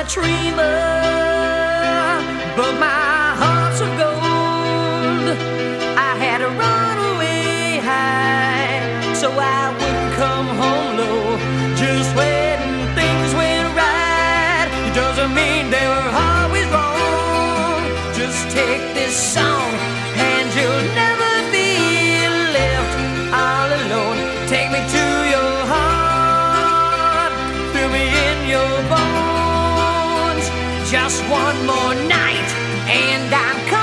dreamer, but my heart's of gold. I had to run away high so I wouldn't come home low. Just when things went right, it doesn't mean they were always wrong. Just take this song and you'll never be left all alone. Take me to your heart, fill me in your bones. Just one more night and I'm coming.